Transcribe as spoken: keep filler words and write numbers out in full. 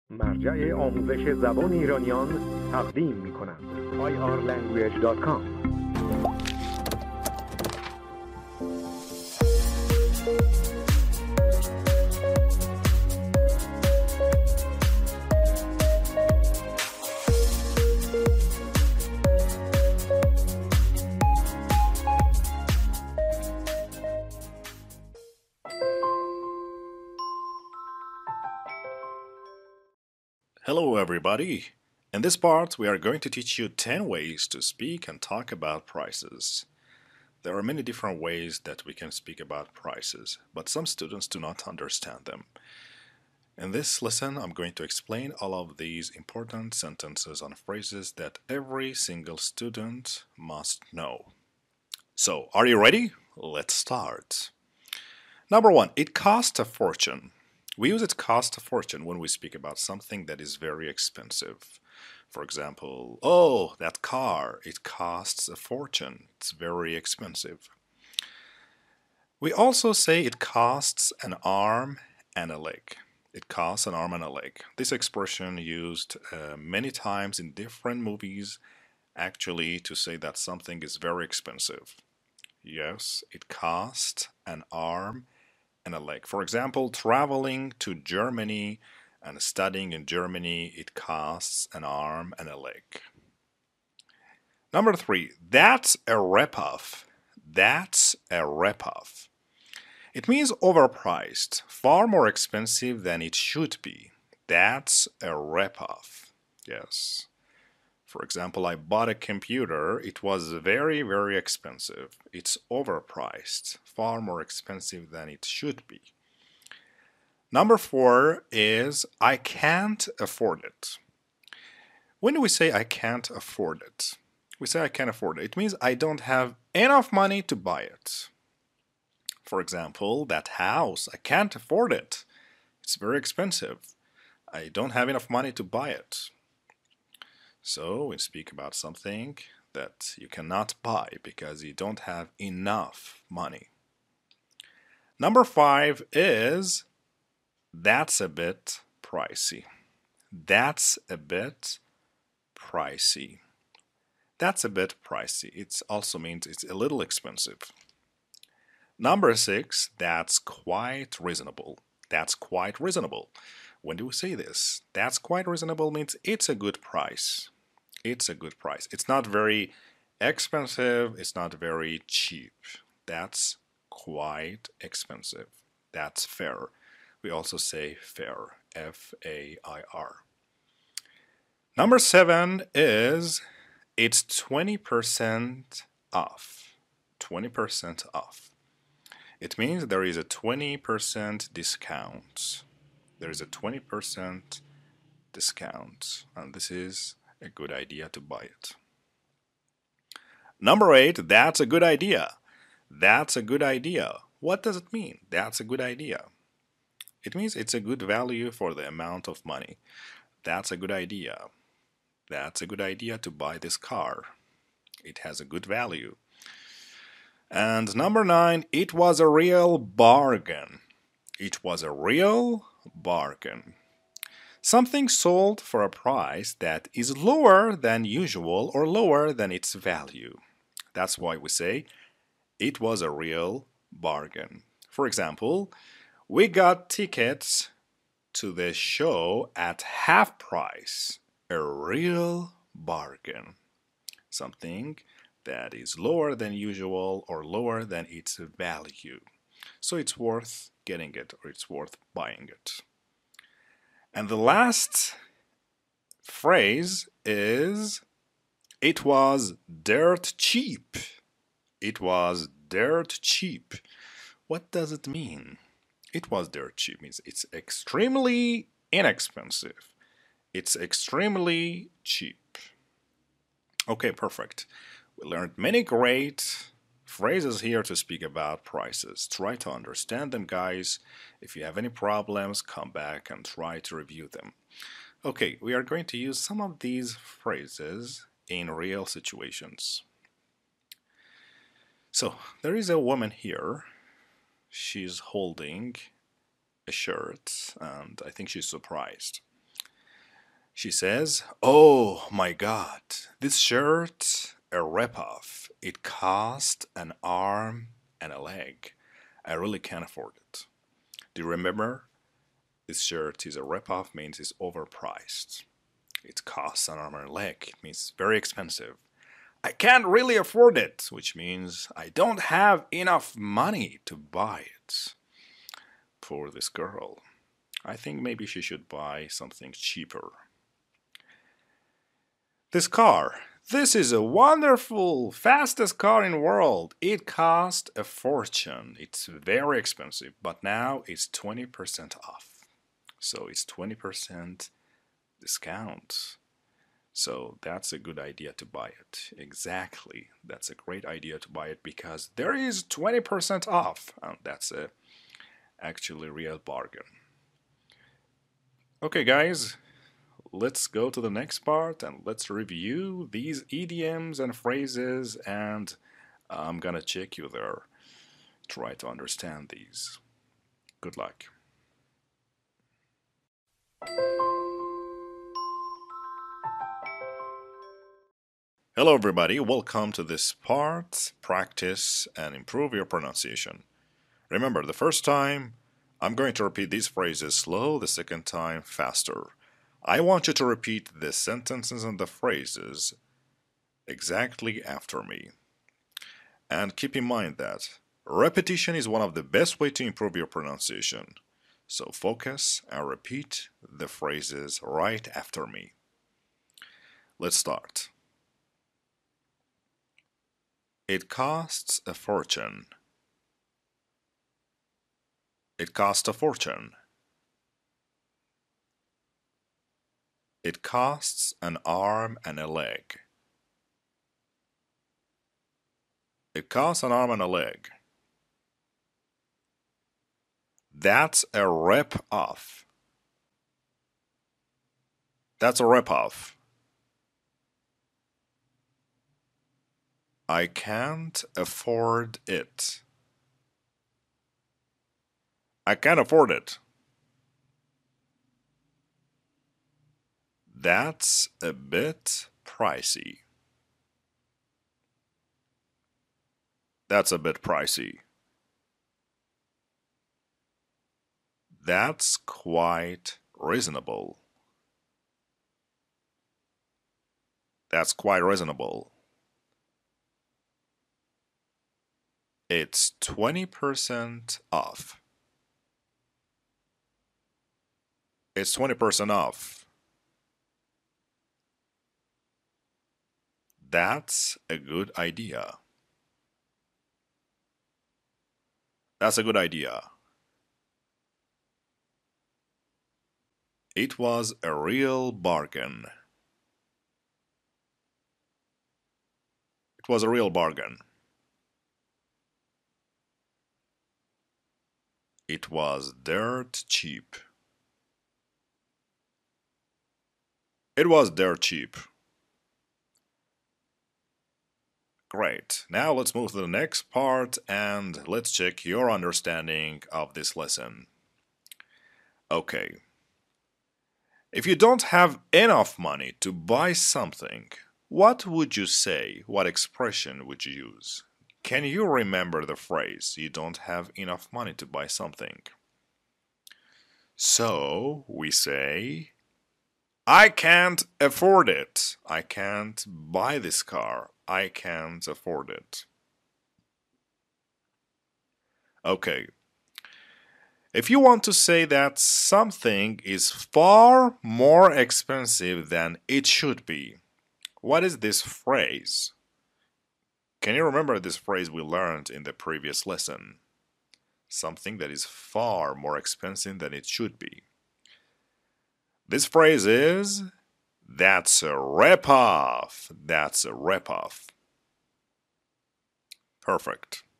مرجع آموزش زبان ایرانیان تقدیم می‌کند. آی آر لنگویج دات کام. Hello, everybody. In this part, we are going to teach you ten ways to speak and talk about prices. There are many different ways that we can speak about prices, but some students do not understand them. In this lesson, I'm going to explain all of these important sentences and phrases that every single student must know. So, are you ready? Let's start. Number one, it costs a fortune. We use it cost a fortune when we speak about something that is very expensive. For example, oh, that car, it costs a fortune. It's very expensive. We also say it costs an arm and a leg. It costs an arm and a leg. This expression used uh, many times in different movies actually to say that something is very expensive. Yes, it costs an arm and a leg. For example, traveling to Germany and studying in Germany, it costs an arm and a leg. Number three, that's a ripoff. That's a ripoff. It means overpriced, far more expensive than it should be. That's a ripoff. Yes. For example, I bought a computer. It was very, very expensive. It's overpriced, far more expensive than it should be. Number four is I can't afford it. When we say I can't afford it, we say I can't afford it. It means I don't have enough money to buy it. For example, that house, I can't afford it. It's very expensive. I don't have enough money to buy it. So we speak about something that you cannot buy because you don't have enough money. Number five is that's a bit pricey. That's a bit pricey. That's a bit pricey. It also means it's a little expensive. Number six, that's quite reasonable. That's quite reasonable. When do we say this? That's quite reasonable means it's a good price. It's a good price. It's not very expensive. It's not very cheap. That's quite expensive. That's fair. We also say fair. F A I R. Number seven is it's twenty percent off. twenty percent off. It means there is a twenty percent discount. There is a twenty percent discount. And this is a good idea to buy it. Number eight, that's a good idea. That's a good idea. What does it mean? That's a good idea. It means it's a good value for the amount of money. That's a good idea. That's a good idea to buy this car. It has a good value. And number nine, it was a real bargain. It was a real bargain. Something sold for a price that is lower than usual or lower than its value. That's why we say it was a real bargain. For example, we got tickets to the show at half price. A real bargain. Something that is lower than usual or lower than its value. So it's worth getting it or it's worth buying it. And the last phrase is it was dirt cheap. It was dirt cheap. What does it mean? It was dirt cheap means it's extremely inexpensive. It's extremely cheap. Okay, perfect. We learned many great phrases here to speak about prices. Try to understand them, guys. If you have any problems, come back and try to review them. Okay, we are going to use some of these phrases in real situations. So, there is a woman here. She's holding a shirt, and I think she's surprised. She says, "Oh my God, this shirt, a ripoff. It cost an arm and a leg. I really can't afford it." Do you remember? This shirt is a ripoff means it's overpriced. It costs an arm and a leg. It means very expensive. I can't really afford it, which means I don't have enough money to buy it. For this girl, I think maybe she should buy something cheaper. This car. This is a wonderful, fastest car in the world. It cost a fortune. It's very expensive, but now it's twenty percent off. So it's twenty percent discount. So that's a good idea to buy it. Exactly. That's a great idea to buy it because there is twenty percent off. And that's a actually real bargain. Okay, guys. Let's go to the next part and let's review these idioms and phrases, and I'm gonna check you there. Try to understand these. Good luck. Hello everybody, welcome to this part. Practice and improve your pronunciation. Remember, the first time I'm going to repeat these phrases slow, the second time faster. I want you to repeat the sentences and the phrases exactly after me. And keep in mind that repetition is one of the best ways to improve your pronunciation. So focus and repeat the phrases right after me. Let's start. It costs a fortune. It costs a fortune. It costs an arm and a leg. It costs an arm and a leg. That's a rip-off. That's a rip-off. I can't afford it. I can't afford it. That's a bit pricey. That's a bit pricey. That's quite reasonable. That's quite reasonable. It's twenty percent off. It's twenty percent off. That's a good idea. That's a good idea. It was a real bargain. It was a real bargain. It was dirt cheap. It was dirt cheap. Great. Now let's move to the next part and let's check your understanding of this lesson. Okay. If you don't have enough money to buy something, what would you say? What expression would you use? Can you remember the phrase, you don't have enough money to buy something? So we say, I can't afford it. I can't buy this car. I can't afford it. Okay. If you want to say that something is far more expensive than it should be, what is this phrase? Can you remember this phrase we learned in the previous lesson? Something that is far more expensive than it should be. This phrase is, that's a rip-off. That's a rip-off. Perfect.